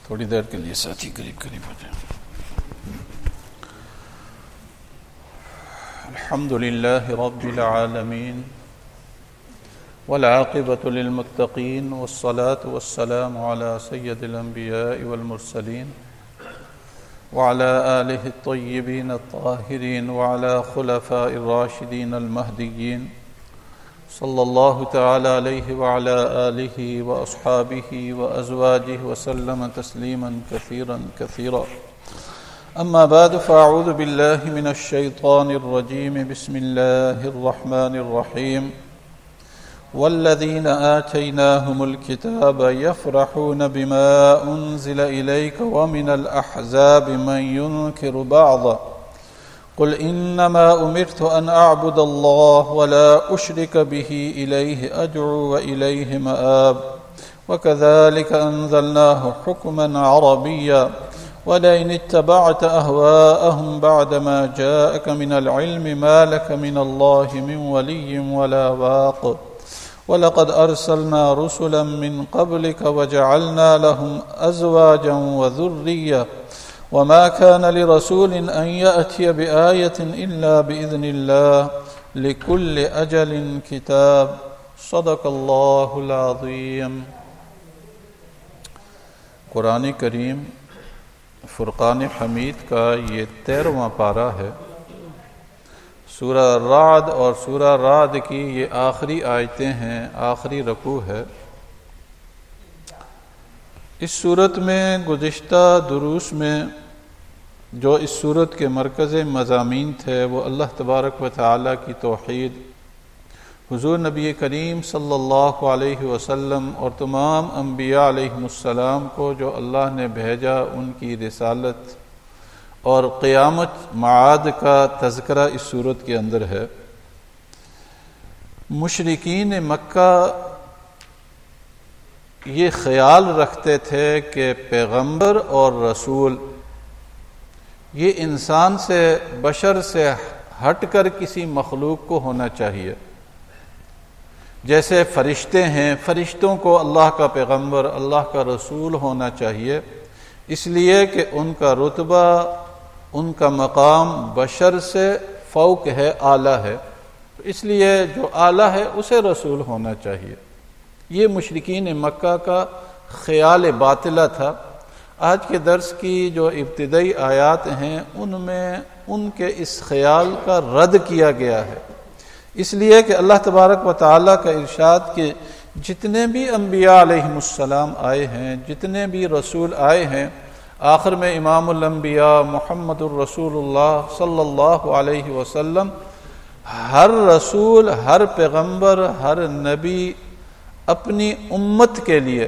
تھوڑی دیر کے لیے ساتھی قریب ہو جائیں. الحمد للہ رب العالمین والعاقبۃ للمتقین والصلاة والسلام علی سید الانبیاء والمرسلین وعلى آلہ الطیبین الطاہرین وعلى خلفاء الراشدین المہدیین صلی اللہ تعالی علیہ وعلى آلہ واصحابہ وازواجہ وسلم تسلیما کثیرا کثیرا. اما بعد فاعوذ باللہ من الشیطان الرجیم. بسم اللہ الرحمن الرحیم. والذین آتیناہم الکتاب یفرحون بما انزل الیک ومن الاحزاب من ینکر بعضا قل انما امرت ان اعبد اللہ ولا اشرک به الیہ ادعو والیہ مآب وکذلک انزلناہ حکما عربیا ولئن اتبعت اهواءهم بعدما جاءك من العلم ما لك من الله من ولي ولا واق ولقد ارسلنا رسلا من قبلك وجعلنا لهم ازواجا وذرية وما كان لرسول ان يأتي بآية الا باذن الله لكل اجل كتاب. صدق اللہ العظیم. قرآن کریم فرقان حمید کا یہ 13واں پارہ ہے. سورہ رعد اور سورہ رعد کی یہ آخری آیتیں ہیں، آخری رکوع ہے. اس صورت میں گزشتہ دروس میں جو اس صورت کے مرکز مضامین تھے وہ اللہ تبارک و تعالی کی توحید، حضور نبی کریم صلی اللہ علیہ وسلم اور تمام انبیاء علیہم السلام کو جو اللہ نے بھیجا ان کی رسالت اور قیامت معاد کا تذکرہ اس صورت کے اندر ہے. مشرکین مکہ یہ خیال رکھتے تھے کہ پیغمبر اور رسول یہ انسان سے، بشر سے ہٹ کر کسی مخلوق کو ہونا چاہیے. جیسے فرشتے ہیں، فرشتوں کو اللہ کا پیغمبر، اللہ کا رسول ہونا چاہیے، اس لیے کہ ان کا رتبہ، ان کا مقام بشر سے فوق ہے، اعلیٰ ہے، اس لیے جو اعلیٰ ہے اسے رسول ہونا چاہیے. یہ مشرکین مکہ کا خیال باطلہ تھا. آج کے درس کی جو ابتدائی آیات ہیں ان میں ان کے اس خیال کا رد کیا گیا ہے، اس لیے کہ اللہ تبارک و تعالیٰ کا ارشاد کہ جتنے بھی انبیاء علیہم السلام آئے ہیں، جتنے بھی رسول آئے ہیں، آخر میں امام الانبیاء محمد الرسول اللہ صلی اللہ علیہ وسلم، ہر رسول، ہر پیغمبر، ہر نبی اپنی امت کے لیے،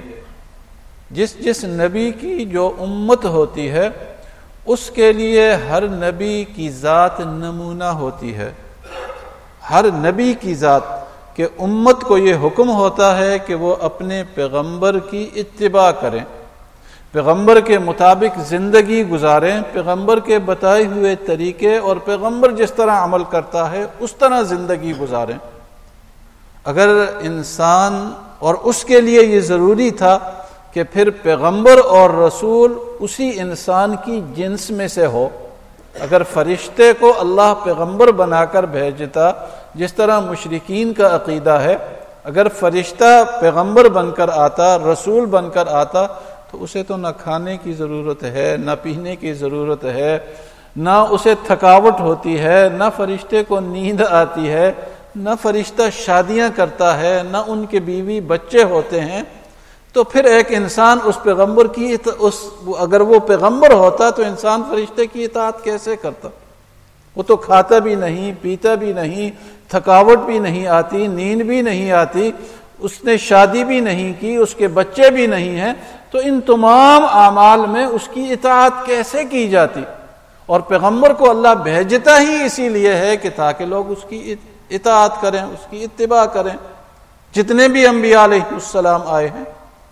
جس نبی کی جو امت ہوتی ہے اس کے لیے ہر نبی کی ذات نمونہ ہوتی ہے. ہر نبی کی ذات کہ امت کو یہ حکم ہوتا ہے کہ وہ اپنے پیغمبر کی اتباع کریں، پیغمبر کے مطابق زندگی گزاریں، پیغمبر کے بتائے ہوئے طریقے اور پیغمبر جس طرح عمل کرتا ہے اس طرح زندگی گزاریں. اگر انسان، اور اس کے لیے یہ ضروری تھا کہ پھر پیغمبر اور رسول اسی انسان کی جنس میں سے ہو. اگر فرشتے کو اللہ پیغمبر بنا کر بھیجتا، جس طرح مشرکین کا عقیدہ ہے، اگر فرشتہ پیغمبر بن کر آتا، رسول بن کر آتا، تو اسے تو نہ کھانے کی ضرورت ہے، نہ پینے کی ضرورت ہے، نہ اسے تھکاوٹ ہوتی ہے، نہ فرشتے کو نیند آتی ہے، نہ فرشتہ شادیاں کرتا ہے، نہ ان کے بیوی بچے ہوتے ہیں. تو پھر ایک انسان اس پیغمبر کی اگر وہ پیغمبر ہوتا تو انسان فرشتے کی اطاعت کیسے کرتا؟ وہ تو کھاتا بھی نہیں، پیتا بھی نہیں، تھکاوٹ بھی نہیں آتی، نیند بھی نہیں آتی، اس نے شادی بھی نہیں کی، اس کے بچے بھی نہیں ہیں، تو ان تمام اعمال میں اس کی اطاعت کیسے کی جاتی؟ اور پیغمبر کو اللہ بھیجتا ہی اسی لیے ہے کہ تاکہ لوگ اس کی اطاعت کریں، اس کی اتباع کریں. جتنے بھی انبیاء علیہ السلام آئے ہیں،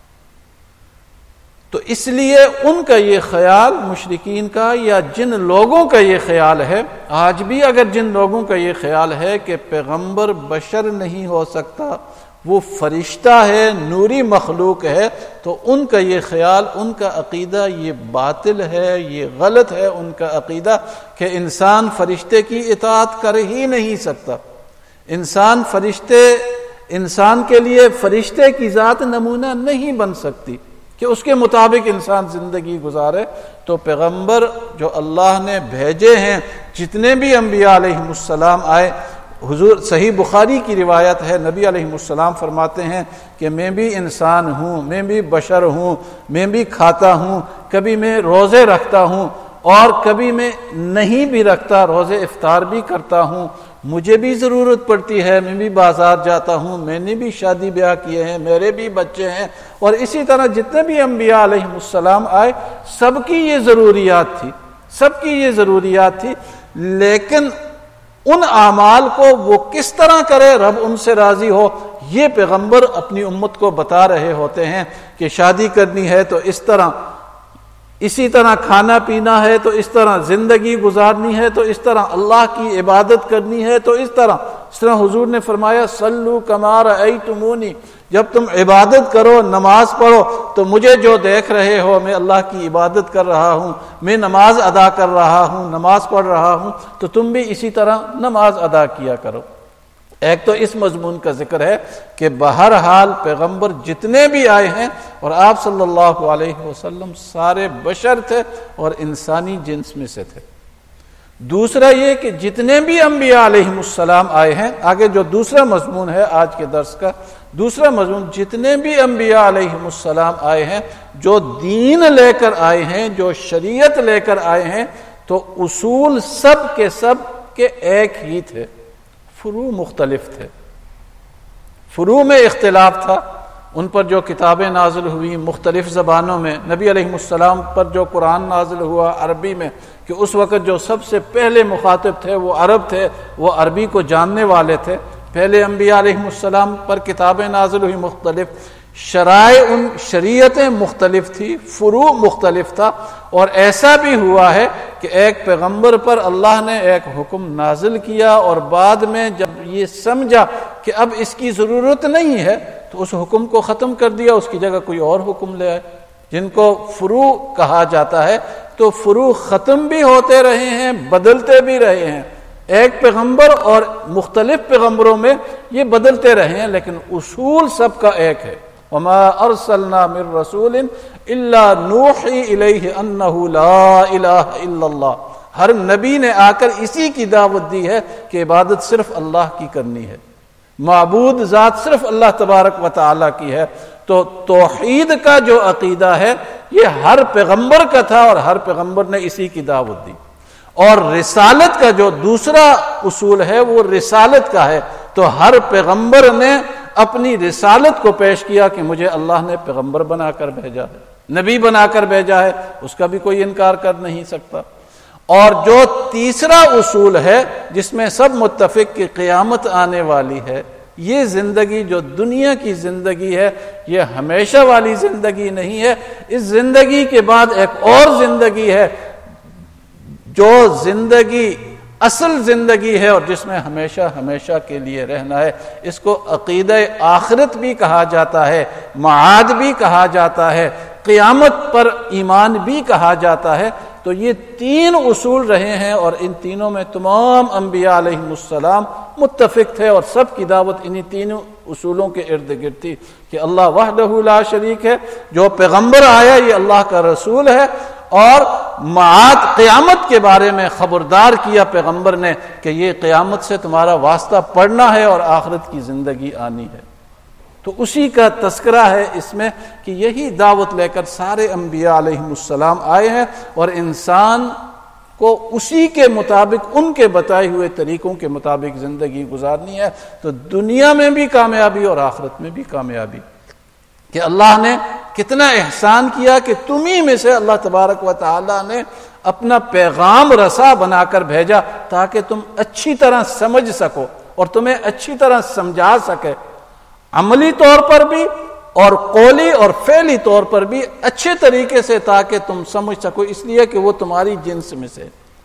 تو اس لیے ان کا یہ خیال، مشرکین کا یا جن لوگوں کا یہ خیال ہے، آج بھی اگر جن لوگوں کا یہ خیال ہے کہ پیغمبر بشر نہیں ہو سکتا، وہ فرشتہ ہے، نوری مخلوق ہے، تو ان کا یہ خیال، ان کا عقیدہ یہ باطل ہے، یہ غلط ہے ان کا عقیدہ کہ انسان فرشتے کی اطاعت کر ہی نہیں سکتا۔ انسان کے لیے فرشتے کی ذات نمونہ نہیں بن سکتی کہ اس کے مطابق انسان زندگی گزارے۔ تو پیغمبر جو اللہ نے بھیجے ہیں، جتنے بھی انبیاء علیہم السلام آئے، حضور صحیح بخاری کی روایت ہے، نبی علیہ السلام فرماتے ہیں کہ میں بھی انسان ہوں، میں بھی بشر ہوں، میں بھی کھاتا ہوں، کبھی میں روزے رکھتا ہوں اور کبھی میں نہیں بھی رکھتا، روزے افطار بھی کرتا ہوں، مجھے بھی ضرورت پڑتی ہے، میں بھی بازار جاتا ہوں، میں نے بھی شادی بیاہ کیے ہیں، میرے بھی بچے ہیں، اور اسی طرح جتنے بھی انبیاء علیہ السلام آئے سب کی یہ ضروریات تھی، لیکن ان اعمال کو وہ کس طرح کرے رب ان سے راضی ہو، یہ پیغمبر اپنی امت کو بتا رہے ہوتے ہیں کہ شادی کرنی ہے تو اس طرح، اسی طرح کھانا پینا ہے تو اس طرح، زندگی گزارنی ہے تو اس طرح، اللہ کی عبادت کرنی ہے تو اس طرح حضور نے فرمایا صلو کما رأیتمونی، جب تم عبادت کرو، نماز پڑھو تو مجھے جو دیکھ رہے ہو، میں اللہ کی عبادت کر رہا ہوں، میں نماز ادا کر رہا ہوں، نماز پڑھ رہا ہوں، تو تم بھی اسی طرح نماز ادا کیا کرو۔ ایک تو اس مضمون کا ذکر ہے کہ بہرحال پیغمبر جتنے بھی آئے ہیں، اور آپ صلی اللہ علیہ وسلم سارے بشر تھے اور انسانی جنس میں سے تھے۔ دوسرا یہ کہ جتنے بھی انبیاء علیہم السلام آئے ہیں، آگے جو دوسرا مضمون ہے آج کے درس کا، دوسرا مضمون، جتنے بھی انبیاء علیہم السلام آئے ہیں، جو دین لے کر آئے ہیں، جو شریعت لے کر آئے ہیں، تو اصول سب کے ایک ہی تھے، فروع مختلف تھے، فروع میں اختلاف تھا۔ ان پر جو کتابیں نازل ہوئی مختلف زبانوں میں، نبی علیہ السلام پر جو قرآن نازل ہوا عربی میں، کہ اس وقت جو سب سے پہلے مخاطب تھے وہ عرب تھے، وہ عربی کو جاننے والے تھے۔ پہلے انبیاء علیہ السلام پر کتابیں نازل ہوئی مختلف، شریعتیں مختلف تھی، فروع مختلف تھا، اور ایسا بھی ہوا ہے کہ ایک پیغمبر پر اللہ نے ایک حکم نازل کیا اور بعد میں جب یہ سمجھا کہ اب اس کی ضرورت نہیں ہے تو اس حکم کو ختم کر دیا، اس کی جگہ کوئی اور حکم لے آئے، جن کو فروع کہا جاتا ہے۔ تو فروع ختم بھی ہوتے رہے ہیں، بدلتے بھی رہے ہیں، ایک پیغمبر اور مختلف پیغمبروں میں یہ بدلتے رہے ہیں، لیکن اصول سب کا ایک ہے۔ وما ارسلنا من رسول الا نوحی الیہ انہ لا الہ الا اللہ، ہر نبی نے آ کر اسی کی دعوت دی ہے کہ عبادت صرف اللہ کی کرنی ہے، معبود ذات صرف اللہ تبارک و تعالی کی ہے۔ تو توحید کا جو عقیدہ ہے یہ ہر پیغمبر کا تھا اور ہر پیغمبر نے اسی کی دعوت دی، اور رسالت کا جو دوسرا اصول ہے وہ رسالت کا ہے۔ تو ہر پیغمبر نے اپنی رسالت کو پیش کیا کہ مجھے اللہ نے پیغمبر بنا کر بھیجا ہے، نبی بنا کر بھیجا ہے، اس کا بھی کوئی انکار کر نہیں سکتا۔ اور جو تیسرا اصول ہے جس میں سب متفق کہ قیامت آنے والی ہے، یہ زندگی جو دنیا کی زندگی ہے یہ ہمیشہ والی زندگی نہیں ہے، اس زندگی کے بعد ایک اور زندگی ہے جو زندگی اصل زندگی ہے اور جس میں ہمیشہ ہمیشہ کے لیے رہنا ہے۔ اس کو عقیدہ آخرت بھی کہا جاتا ہے، معاد بھی کہا جاتا ہے، قیامت پر ایمان بھی کہا جاتا ہے۔ تو یہ تین اصول رہے ہیں اور ان تینوں میں تمام انبیاء علیہم السلام متفق تھے، اور سب کی دعوت انہی تینوں اصولوں کے ارد گرد تھی کہ اللہ وحدہ لا شریک ہے، جو پیغمبر آیا یہ اللہ کا رسول ہے، اور معاد قیامت کے بارے میں خبردار کیا پیغمبر نے کہ یہ قیامت سے تمہارا واسطہ پڑنا ہے اور آخرت کی زندگی آنی ہے۔ تو اسی کا تذکرہ ہے اس میں کہ یہی دعوت لے کر سارے انبیاء علیہم السلام آئے ہیں، اور انسان کو اسی کے مطابق، ان کے بتائے ہوئے طریقوں کے مطابق زندگی گزارنی ہے، تو دنیا میں بھی کامیابی اور آخرت میں بھی کامیابی۔ کہ اللہ نے کتنا احسان کیا کہ تمہیں میں سے اللہ تبارک و تعالی نے اپنا پیغام رسا بنا کر بھیجا تاکہ تم اچھی طرح سمجھ سکو اور تمہیں اچھی طرح سمجھا سکے، عملی طور پر بھی اور قولی اور فعلی طور پر بھی اچھے طریقے سے، تاکہ تم سمجھ سکو، اس لیے کہ وہ تمہاری جنس میں سے،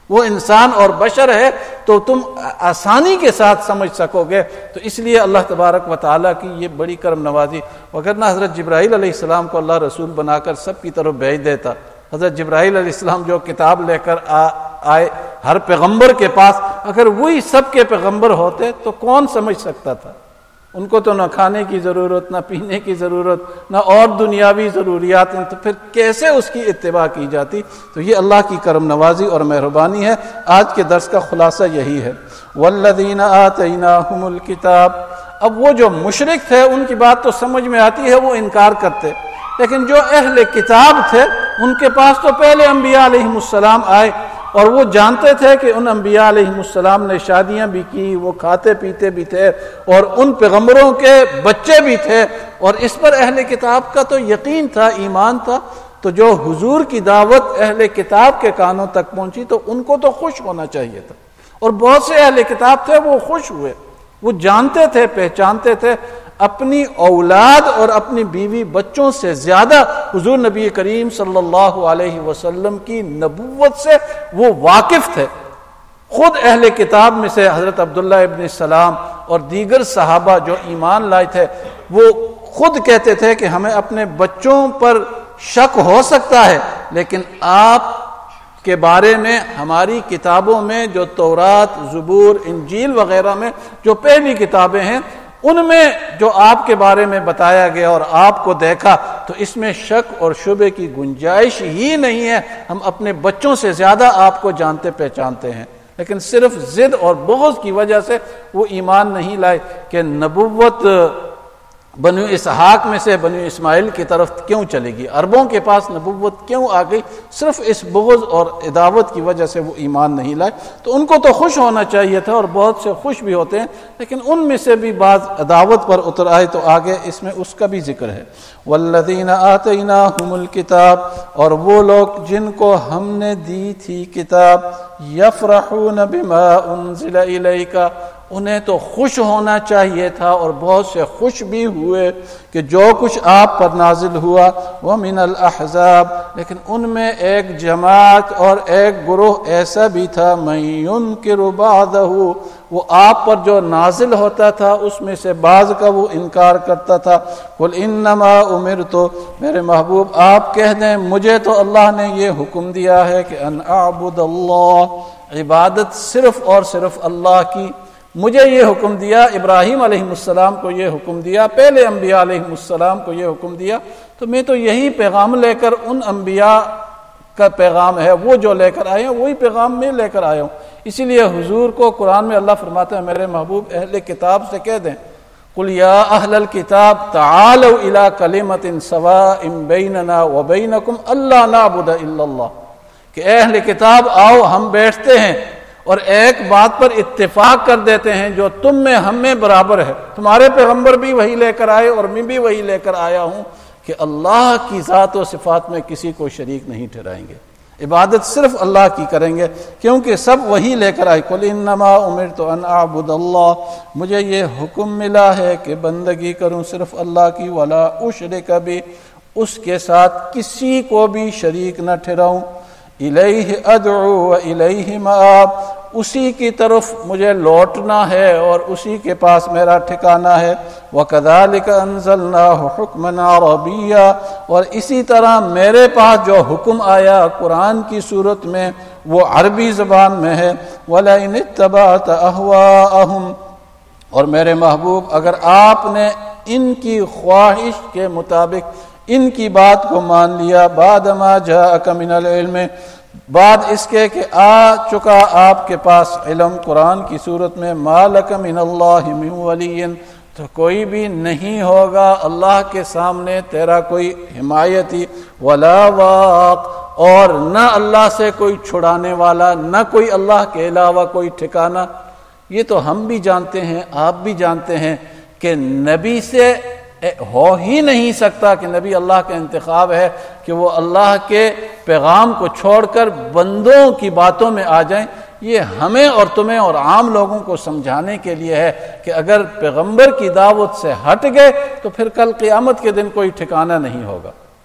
وہ انسان اور بشر ہے تو تم آسانی کے ساتھ سمجھ سکو گے. تو اس لیے اللہ تبارک و تعالیٰ کی یہ بڑی کرم نوازی. وگرنہ حضرت جبرائیل علیہ السلام کو اللہ رسول بنا کر سب کی طرف بھیج دیتا. حضرت جبرائیل علیہ السلام جو کتاب لے کر آئے ہر پیغمبر کے پاس، اگر وہی سب کے پیغمبر ہوتے تو کون سمجھ سکتا تھا؟ ان کو تو نہ کھانے کی ضرورت، نہ پینے کی ضرورت، نہ اور دنیاوی ضروریات، تو پھر کیسے اس کی اتباع کی جاتی؟ تو یہ اللہ کی کرم نوازی اور مہربانی ہے. آج کے درس کا خلاصہ یہی ہے. والذین آتیناہم الکتاب. اب وہ جو مشرک تھے ان کی بات تو سمجھ میں آتی ہے، وہ انکار کرتے، لیکن جو اہل کتاب تھے ان کے پاس تو پہلے انبیاء علیہم السلام آئے اور وہ جانتے تھے کہ ان انبیاء علیہم السلام نے شادیاں بھی کی، وہ کھاتے پیتے بھی تھے اور ان پیغمبروں کے بچے بھی تھے، اور اس پر اہل کتاب کا تو یقین تھا، ایمان تھا. تو جو حضور کی دعوت اہل کتاب کے کانوں تک پہنچی تو ان کو تو خوش ہونا چاہیے تھا، اور بہت سے اہل کتاب تھے وہ خوش ہوئے. وہ جانتے تھے، پہچانتے تھے اپنی اولاد اور اپنی بیوی بچوں سے زیادہ حضور نبی کریم صلی اللہ علیہ وسلم کی نبوت سے وہ واقف تھے. خود اہل کتاب میں سے حضرت عبداللہ ابن سلام اور دیگر صحابہ جو ایمان لائے تھے وہ خود کہتے تھے کہ ہمیں اپنے بچوں پر شک ہو سکتا ہے، لیکن آپ کے بارے میں ہماری کتابوں میں جو تورات، زبور، انجیل وغیرہ میں جو پہلی کتابیں ہیں ان میں جو آپ کے بارے میں بتایا گیا اور آپ کو دیکھا تو اس میں شک اور شبے کی گنجائش ہی نہیں ہے. ہم اپنے بچوں سے زیادہ آپ کو جانتے پہچانتے ہیں، لیکن صرف ضد اور بغض کی وجہ سے وہ ایمان نہیں لائے کہ نبوت بنو اسحاق میں سے بنو اسماعیل کی طرف کیوں چلے گی، عربوں کے پاس نبوت کیوں آ گئی؟ صرف اس بغض اور عداوت کی وجہ سے وہ ایمان نہیں لائے. تو ان کو تو خوش ہونا چاہیے تھا، اور بہت سے خوش بھی ہوتے ہیں، لیکن ان میں سے بھی بعض عداوت پر اتر آئے. تو آگے اس میں اس کا بھی ذکر ہے. والذین آتیناہم الکتاب. اور وہ لوگ جن کو ہم نے دی تھی کتاب، یفرحون بما انزل الیک. انہیں تو خوش ہونا چاہیے تھا اور بہت سے خوش بھی ہوئے کہ جو کچھ آپ پر نازل ہوا. ومن الاحزاب. لیکن ان میں ایک جماعت اور ایک گروہ ایسا بھی تھا، من ینکر بعضہ. وہ آپ پر جو نازل ہوتا تھا اس میں سے بعض کا وہ انکار کرتا تھا. قل انما امرت. میرے محبوب آپ کہہ دیں مجھے تو اللہ نے یہ حکم دیا ہے کہ ان اعبد اللہ. عبادت صرف اور صرف اللہ کی. مجھے یہ حکم دیا، ابراہیم علیہ السلام کو یہ حکم دیا، پہلے انبیاء علیہ السلام کو یہ حکم دیا، تو میں تو یہی پیغام لے کر، ان انبیاء کا پیغام ہے وہ جو لے کر آئے ہیں وہی پیغام میں لے کر آیا ہوں. اسی لیے حضور کو قرآن میں اللہ فرماتا ہے میرے محبوب اہل کتاب سے کہہ دیں قل یا اہل الکتاب تعالوا الی کلمۃ سواء بیننا وبینکم الا نعبد الا اللہ. کہ اے اہل کتاب آؤ ہم بیٹھتے ہیں اور ایک بات پر اتفاق کر دیتے ہیں جو تم میں ہم میں برابر ہے. تمہارے پیغمبر بھی وہی لے کر آئے اور میں بھی وہی لے کر آیا ہوں کہ اللہ کی ذات و صفات میں کسی کو شریک نہیں ٹھہرائیں گے. عبادت صرف اللہ کی کریں گے کیونکہ سب وہی لے کر آئے. قل انما امرت ان اعبد اللہ. مجھے یہ حکم ملا ہے کہ بندگی کروں صرف اللہ کی. ولا اشرک بھی. اس کے ساتھ کسی کو بھی شریک نہ ٹھہراؤں. الیہ ادعو و الیہ مآب. اسی کی طرف مجھے لوٹنا ہے اور اسی کے پاس میرا ٹھکانہ ہے. وَكَذَلِكَ أَنزَلْنَاهُ حُكْمًا عَرَبِيًّا. اور اسی طرح میرے پاس جو حکم آیا قرآن کی صورت میں وہ عربی زبان میں ہے. وَلَئِنِ اتَّبَعْتَ أَهْوَاءَهُمْ. اور میرے محبوب اگر آپ نے ان کی خواہش کے مطابق ان کی بات کو مان لیا، بعد ما جاءک من العلم، بعد اس کے کہ آ چکا آپ کے پاس علم قرآن کی صورت میں، ما لک من اللہ من ولی. تو کوئی بھی نہیں ہوگا اللہ کے سامنے تیرا کوئی حمایتی. ولا واق. اور نہ اللہ سے کوئی چھڑانے والا، نہ کوئی اللہ کے علاوہ کوئی ٹھکانہ. یہ تو ہم بھی جانتے ہیں، آپ بھی جانتے ہیں کہ نبی سے ہو ہی نہیں سکتا کہ نبی اللہ کا انتخاب ہے کہ وہ اللہ کے پیغام کو چھوڑ کر بندوں کی باتوں میں آ جائیں. یہ ہمیں اور تمہیں اور عام لوگوں کو سمجھانے کے لیے ہے کہ اگر پیغمبر کی دعوت سے ہٹ گئے تو پھر کل قیامت کے دن کوئی ٹھکانہ نہیں ہوگا.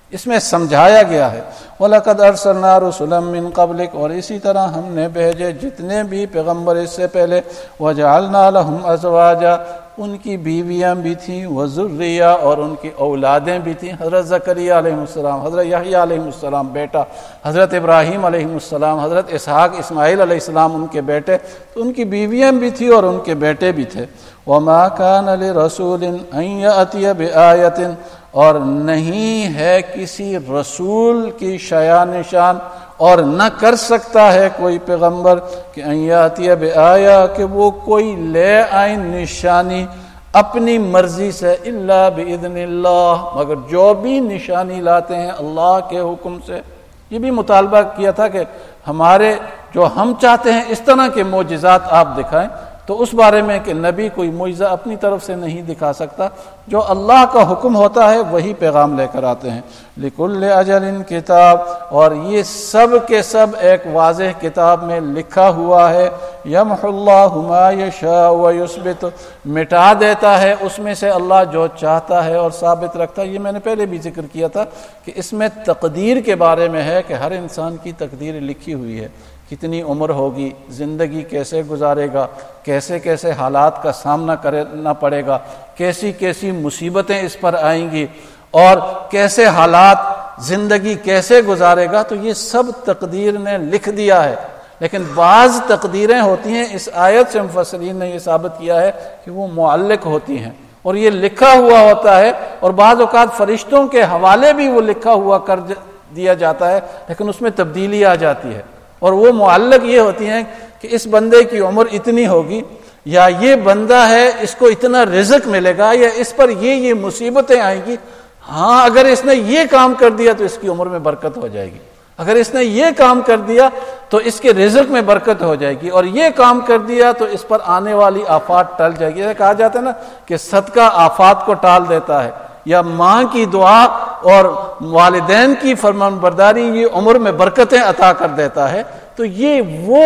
اس میں سمجھایا گیا ہے۔ وَلَقَدْ أَرْسَلْنَا رُسُلًا مِّن قَبْلِكَ، اور اسی طرح ہم نے بھیجے جتنے بھی پیغمبر اس سے پہلے، وَجَعَلْنَا لَهُمْ أَزْوَاجًا، ان کی بیویاں بھی تھیں، وَذُرِّيَّةً، اور ان کی اولادیں بھی تھیں، حضرت زکریا علیہ السلام، حضرت یحییٰ علیہ السلام بیٹا، حضرت ابراہیم علیہ السلام، حضرت اسحاق اسماعیل علیہ السلام ان کے بیٹے، تو ان کی بیویاں بھی تھیں اور ان کے بیٹے بھی تھے۔ وَمَا كَانَ لِرَسُولٍ أَن يَأْتِيَ بِآيَةٍ، اور نہیں ہے کسی رسول کی شایع نشان، اور نہ کر سکتا ہے کوئی پیغمبر کہ ان یاتی بآیہ، کہ وہ کوئی لے آئیں نشانی اپنی مرضی سے، الا باذن اللہ، مگر جو بھی نشانی لاتے ہیں اللہ کے حکم سے۔ یہ بھی مطالبہ کیا تھا کہ ہمارے جو ہم چاہتے ہیں اس طرح کے معجزات آپ دکھائیں، تو اس بارے میں کہ نبی کوئی معجزہ اپنی طرف سے نہیں دکھا سکتا، جو اللہ کا حکم ہوتا ہے وہی پیغام لے کر آتے ہیں۔ لِكُلِّ أَجَلٍ کتاب، اور یہ سب کے سب ایک واضح کتاب میں لکھا ہوا ہے۔ يَمْحُ اللَّهُ مَا يَشَاءُ وَيُثْبِتُ، مٹا دیتا ہے اس میں سے اللہ جو چاہتا ہے اور ثابت رکھتا ہے۔ یہ میں نے پہلے بھی ذکر کیا تھا کہ اس میں تقدیر کے بارے میں ہے کہ ہر انسان کی تقدیر لکھی ہوئی ہے، کتنی عمر ہوگی، زندگی کیسے گزارے گا، کیسے کیسے حالات کا سامنا کرنا پڑے گا، کیسی کیسی مصیبتیں اس پر آئیں گی، اور کیسے حالات زندگی کیسے گزارے گا، تو یہ سب تقدیر نے لکھ دیا ہے۔ لیکن بعض تقدیریں ہوتی ہیں، اس آیت سے مفسرین نے یہ ثابت کیا ہے کہ وہ معلق ہوتی ہیں اور یہ لکھا ہوا ہوتا ہے، اور بعض اوقات فرشتوں کے حوالے بھی وہ لکھا ہوا کر دیا جاتا ہے، لیکن اس میں تبدیلی آ جاتی ہے، اور وہ معلق یہ ہوتی ہیں کہ اس بندے کی عمر اتنی ہوگی، یا یہ بندہ ہے اس کو اتنا رزق ملے گا، یا اس پر یہ مصیبتیں آئیں گی، ہاں اگر اس نے یہ کام کر دیا تو اس کی عمر میں برکت ہو جائے گی، اگر اس نے یہ کام کر دیا تو اس کے رزق میں برکت ہو جائے گی، اور یہ کام کر دیا تو اس پر آنے والی آفات ٹل جائے گی۔ کہا جاتا ہے نا کہ صدقہ آفات کو ٹال دیتا ہے، یا ماں کی دعا اور والدین کی فرمانبرداری یہ عمر میں برکتیں عطا کر دیتا ہے۔ تو یہ وہ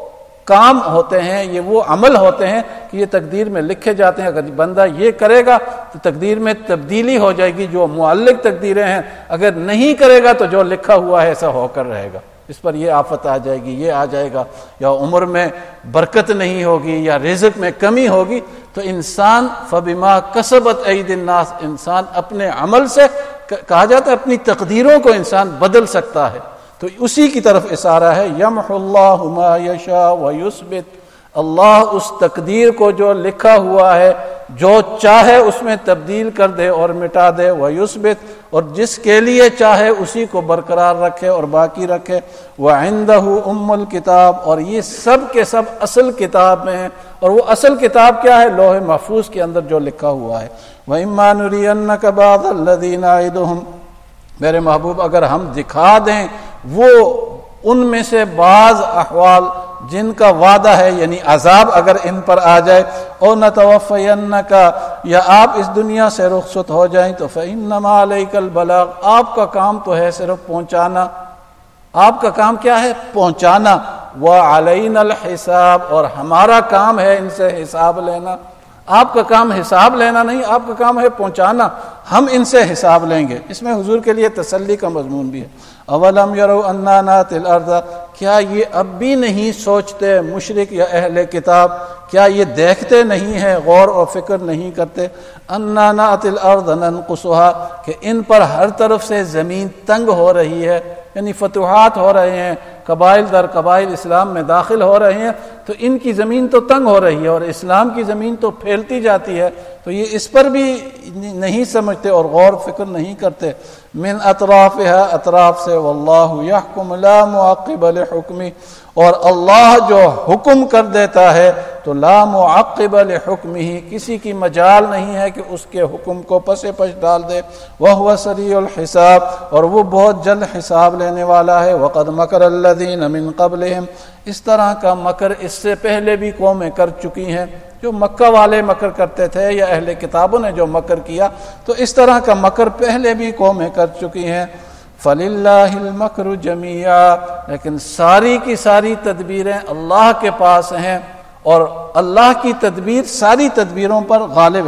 کام ہوتے ہیں، یہ وہ عمل ہوتے ہیں کہ یہ تقدیر میں لکھے جاتے ہیں، اگر بندہ یہ کرے گا تو تقدیر میں تبدیلی ہو جائے گی، جو معلق تقدیریں ہیں، اگر نہیں کرے گا تو جو لکھا ہوا ہے ایسا ہو کر رہے گا، اس پر یہ آفت آ جائے گی، یہ آ جائے گا، یا عمر میں برکت نہیں ہوگی، یا رزق میں کمی ہوگی۔ تو انسان فبما کسبت ایدی الناس، انسان اپنے عمل سے، کہا جاتا ہے اپنی تقدیروں کو انسان بدل سکتا ہے، تو اسی کی طرف اشارہ ہے۔ یمحو اللہ ما یشاء ویثبت، اللہ اس تقدیر کو جو لکھا ہوا ہے جو چاہے اس میں تبدیل کر دے اور مٹا دے، ویثبت، اور جس کے لیے چاہے اسی کو برقرار رکھے اور باقی رکھے۔ وعنده ام الکتاب، اور یہ سب کے سب اصل کتاب میں ہیں، اور وہ اصل کتاب کیا ہے؟ لوح محفوظ کے اندر جو لکھا ہوا ہے۔ وَإِمَّا نُرِيَنَّكَ بَعْضَ الَّذِي نَعِدُهُمْ، میرے محبوب اگر ہم دکھا دیں وہ ان میں سے بعض احوال جن کا وعدہ ہے، یعنی عذاب اگر ان پر آ جائے، او نتوفینک، یا آپ اس دنیا سے رخصت ہو جائیں، تو فإنما علیک البلاغ، آپ کا کام تو ہے صرف پہنچانا، آپ کا کام کیا ہے؟ پہنچانا۔ وعلینا الحساب، اور ہمارا کام ہے ان سے حساب لینا، آپ کا کام حساب لینا نہیں، آپ کا کام ہے پہنچانا، ہم ان سے حساب لیں گے۔ اس میں حضور کے لیے تسلی کا مضمون بھی ہے۔ اولم یروا انا ناتی الارض، کیا یہ اب بھی نہیں سوچتے مشرک یا اہل کتاب، کیا یہ دیکھتے نہیں ہیں، غور و فکر نہیں کرتے، انا ناتی الارض ننقصها، کہ ان پر ہر طرف سے زمین تنگ ہو رہی ہے، یعنی فتوحات ہو رہے ہیں، قبائل در قبائل اسلام میں داخل ہو رہے ہیں، تو ان کی زمین تو تنگ ہو رہی ہے اور اسلام کی زمین تو پھیلتی جاتی ہے، تو یہ اس پر بھی نہیں سمجھتے اور غور فکر نہیں کرتے۔ من اطرافها، اطراف سے، واللہ یحکم لا معقب لحکمہ، اور اللہ جو حکم کر دیتا ہے تو لا معقب لحکمہ، کسی کی مجال نہیں ہے کہ اس کے حکم کو پس پش ڈال دے۔ وہو سریع الحساب، اور وہ بہت جلد حساب لینے والا ہے۔ وقد مکر الذین من قبلہم، اس طرح کا مکر اس سے پہلے بھی قومیں کر چکی ہیں، جو مکہ والے مکر کرتے تھے یا اہل کتابوں نے جو مکر کیا، تو اس طرح کا مکر پہلے بھی قومیں کر چکی ہیں۔ فَلِلَّهِ الْمَكْرُ جَمِيعًا، لیکن ساری کی ساری تدبیریں اللہ کے پاس ہیں، اور اللہ کی تدبیر ساری تدبیروں پر غالب ہے۔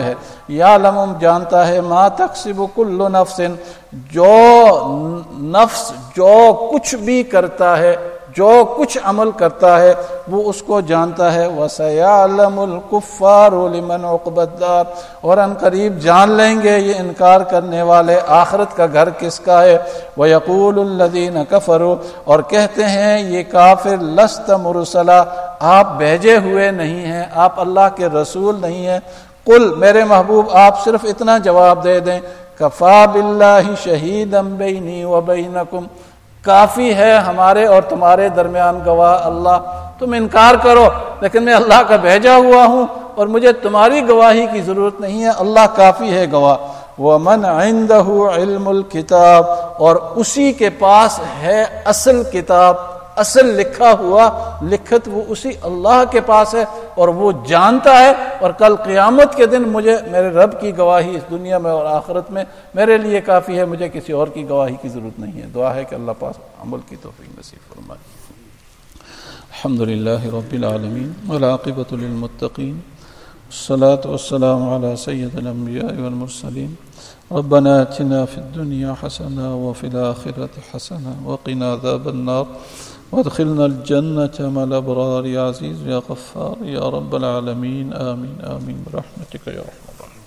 یعلم جانتا ہے ما تکسب کل نفس جو نفس جو کچھ بھی کرتا ہے جو کچھ عمل کرتا ہے وہ اس کو جانتا ہے وَسَيَعْلَمُ الْكُفَّارُ لِمَنْ عُقْبَى الدَّارِ اور ان قریب جان لیں گے یہ انکار کرنے والے آخرت کا گھر کس کا ہے وَيَقُولُ الَّذِينَ كَفَرُوا اور کہتے ہیں یہ کافر لست مرسلا آپ بھیجے ہوئے نہیں ہیں آپ اللہ کے رسول نہیں ہیں قل میرے محبوب آپ صرف اتنا جواب دے دیں کفا باللہ شہیدا بینی وبینکم کافی ہے ہمارے اور تمہارے درمیان گواہ اللہ تم انکار کرو لیکن میں اللہ کا بھیجا ہوا ہوں اور مجھے تمہاری گواہی کی ضرورت نہیں ہے اللہ کافی ہے گواہ وَمَنْ عِنْدَهُ عِلْمُ الْكِتَابِ اور اسی کے پاس ہے اصل کتاب اصل لکھا ہوا لکھت وہ اسی اللہ کے پاس ہے اور وہ جانتا ہے اور کل قیامت کے دن مجھے میرے رب کی گواہی اس دنیا میں اور آخرت میں میرے لیے کافی ہے مجھے کسی اور کی گواہی کی ضرورت نہیں ہے دعا ہے کہ اللہ پاک عمل کی توفیق نصیب فرمائے الحمدللہ رب العالمین والعاقبۃ للمتقین الصلاة والسلام علی سید الانبیاء والمرسلین ربنا آتنا فی الدنیا حسنة وفی الآخرة حسنة وقنا عذاب النار وادخلنا الجنة مع الأبرار يا عزيز يا غفار يا رب العالمين آمين آمين برحمتك يا رحمن الرحيم